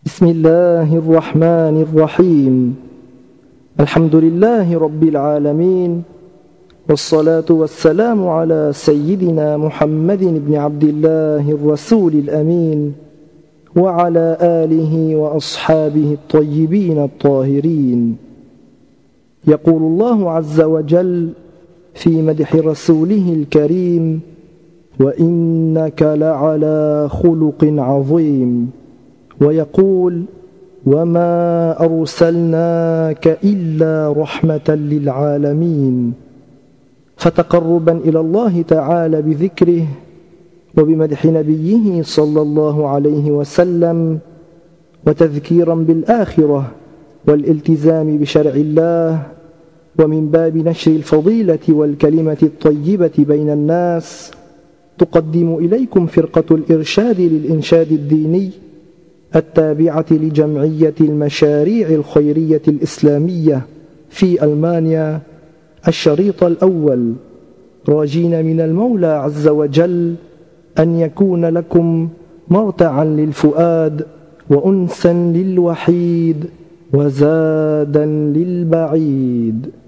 بسم الله الرحمن الرحيم. الحمد لله رب العالمين، والصلاة والسلام على سيدنا محمد بن عبد الله الرسول الأمين، وعلى آله وأصحابه الطيبين الطاهرين. يقول الله عز وجل في مدح رسوله الكريم: وإنك لعلى خلق عظيم. ويقول: وما أرسلناك إلا رحمة للعالمين. فتقربا إلى الله تعالى بذكره وبمدح نبيه صلى الله عليه وسلم، وتذكيرا بالآخرة والالتزام بشرع الله، ومن باب نشر الفضيلة والكلمة الطيبة بين الناس، تقدم إليكم فرقة الإرشاد للإنشاد الديني التابعة لجمعية المشاريع الخيرية الإسلامية في ألمانيا الشريط الأول، راجين من المولى عز وجل أن يكون لكم مرتعا للفؤاد، وأنسا للوحيد، وزادا للبعيد.